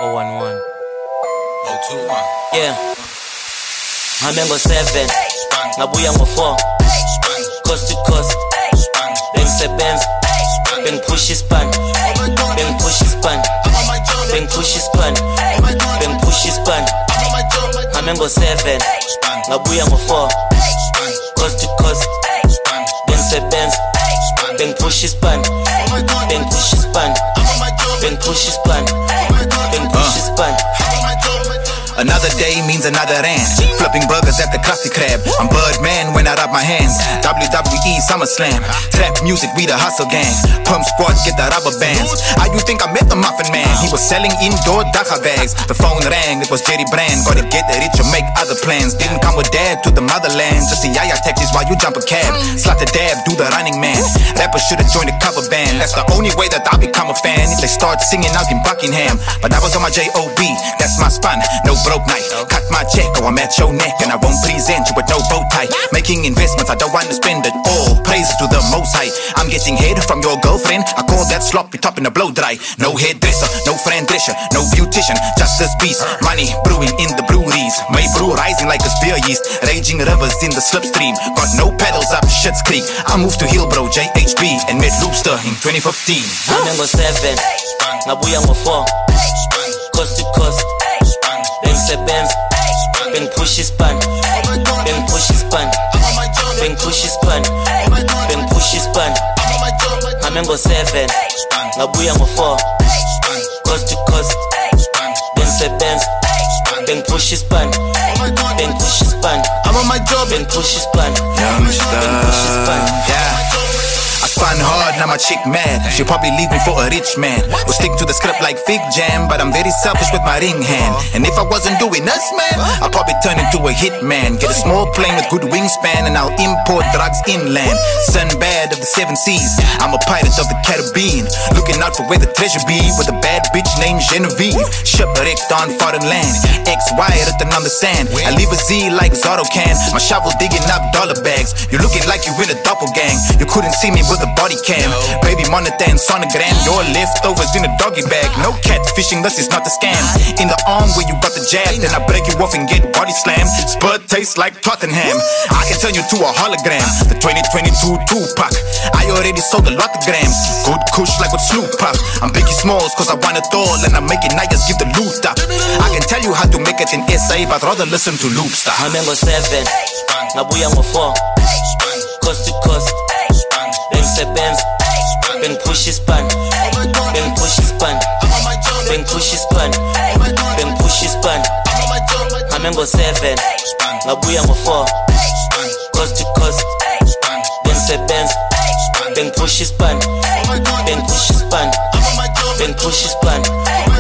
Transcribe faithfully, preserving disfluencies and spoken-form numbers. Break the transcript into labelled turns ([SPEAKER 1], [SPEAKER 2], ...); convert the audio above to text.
[SPEAKER 1] oh one one.
[SPEAKER 2] oh two one.
[SPEAKER 1] Yeah. Ngame ngo seven, ngabuya ngo four. Coast to coast. Bengisebenza, bengipush ispan. Bengipush ispan. Bengipush ispan. Bengipush ispan. Ngame ngo seven, ngabuya ngo four. Coast to coast. Bengisebenza, bengipush ispan. Bengipush ispan. Bengipush ispan. Bengipush ispan.
[SPEAKER 2] Another day means another rand. Flipping burgers at the Krusty Krab. I'm Birdman when I rub my hands. W W E SummerSlam. Trap music, we the hustle gang. Pump squad, get the rubber bands. How you think I met the Muffin Man? He was selling indoor Daka bags. The phone rang, it was Jerry Brand. Gotta get rich or make other plans. Didn't come with dad to the motherland. Just see yaya taxis while you jump a cab. Slut a dab, do the running man. Rappers should've joined a cover band. That's the only way that I'll become a fan. If they start singing out in Buckingham. But I was on my J O B, that's my spun. No broke night, cut my check or I'm at your neck. And I won't present you with no bow tie. Making investments, I don't want to spend it all. Praise to the most high. I'm getting head from your girlfriend. I call that sloppy top in the blow dry. No hairdresser, no friend dresser, no beautician, just this beast. Money brewing in the breweries. My brew rising like a spear yeast. Raging rivers in the slipstream. Got no pedals up Shit's Creek. I moved to Hillbro, J H B, and met Loopster in twenty fifteen.
[SPEAKER 1] Ngame ngo seven, ngabuya ngo four. Coast to coast. Bengisebenza, bengipush ispan. Bengipush ispan. Bengipush ispan. Bengipush ispan. Ngame ngo seven, ngabuya ngo four. Coast to coast. Bengisebenza, bengipush ispan. Bengipush ispan.
[SPEAKER 2] I'm on my job,
[SPEAKER 1] bengipush ispan.
[SPEAKER 2] Youngster,
[SPEAKER 1] Bengipush ispan.
[SPEAKER 2] yeah. I spun hard, now my chick mad. She'll probably leave me for a rich man. Will stick to the script like Fig Jam, but I'm very selfish with my ring hand. And if I wasn't doing us, man, I'll probably turn into a hitman. Get a small plane with good wingspan, and I'll import drugs inland. Sinbad of the seven seas, I'm a pirate of the Caribbean. Looking out for where the treasure be, with a bad bitch named Genevieve. Shipwrecked on foreign land, X Y written on the sand. I leave a Z like Zorro can, my shovel digging up dollar bags. You're looking like you're in a doppelgang. You couldn't see me with a body cam. Baby monitor and sonogram. Your leftovers in a doggy bag. No catfishing, this is not a scam. In the arm where you got the jab, then I break you off and get body slammed. Spud tastes like Tottenham. I can turn you to a hologram. The twenty twenty-two Tupac. I already sold a lot of grams. Good kush like with Snoop Puff. I'm Biggie Smalls cause I want it all, and I'm making niggas give the loot up. I can tell you how to make it in S A, but rather listen to Loopstar.
[SPEAKER 1] Ngame ngo seven, ngabuya ngo four. Coast to coast. Bengisebenza, bengipush ispan. Bengipush ispan. Bengipush ispan. Bengipush ispan. Ngame ngo seven, ngabuya ngo four. Coast to coast. Bengisebenza, bengipush ispan. Bengipush ispan. Bengipush ispan.